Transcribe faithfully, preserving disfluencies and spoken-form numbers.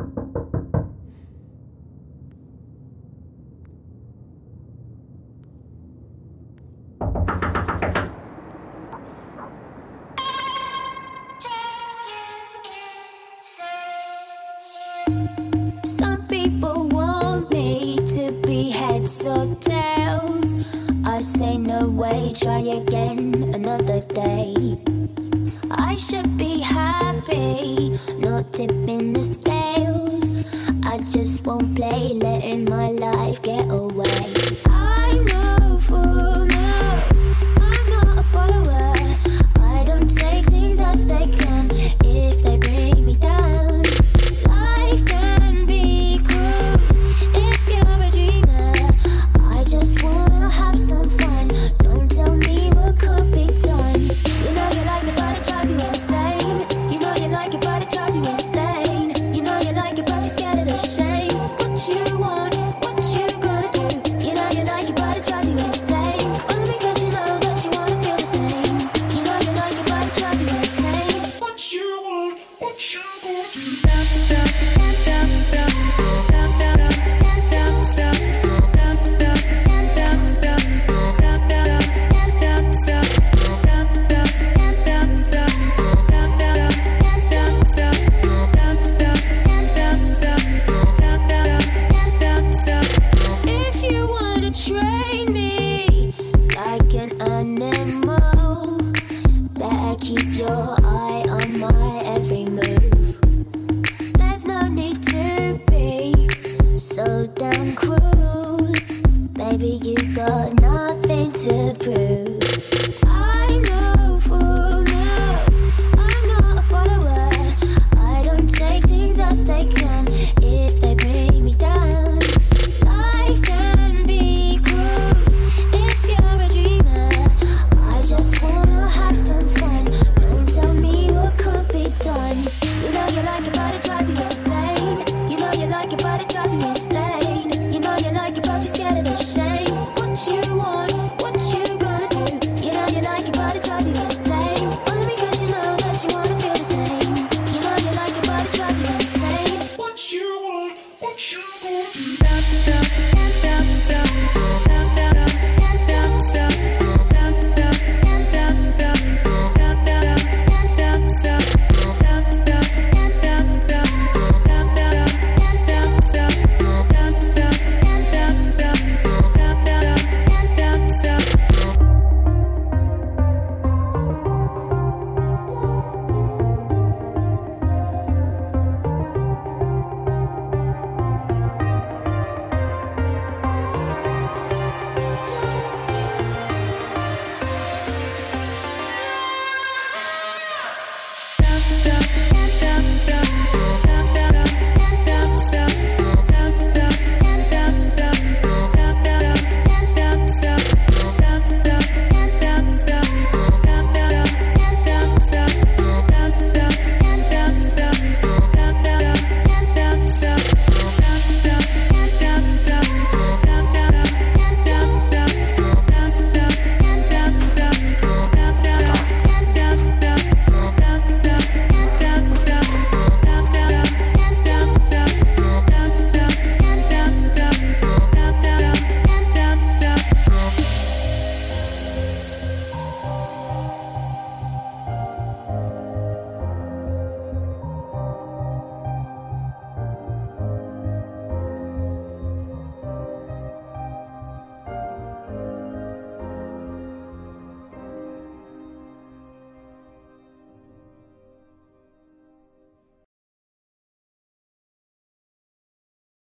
Some people want me to be heads or tails. I say no way, try again another day. I should be happy, not tipping the scales. I just won't play, letting my life get away. I'm no fool, no, I'm not a follower. I don't take things as they come if they bring me down. Life can be cruel if you're a dreamer. I just wanna have some fun, don't tell me what could be done. You know you like it but it drives you insane. You know you like it but it drives you insane. You know you like it but you're scared of the shame. What you want, what you gonna do? You know you like it but it drives you insane. Only because you know that you wanna feel the same. You know you like it but it drives you insane. What you want, what you gonna do? If you wanna train me like an animal, better keep your eye on my every move. There's no need to be so damn cruel. Baby, you got nothing to prove. I'm no fool, no, I'm not a follower. I don't take things as they come if they bring me down. Life can be cruel if you're a dreamer. I just wanna have some fun, don't tell me what could be done. You know you like it but it drives you insane. You know you like it but it drives you insane. You know you like it but you're scared of the shame. What you want, what you gonna do? You know you like it but it drives you insane. Only because you know that you wanna feel the same. You know you like it but it drives you insane. What you want, what you gonna do?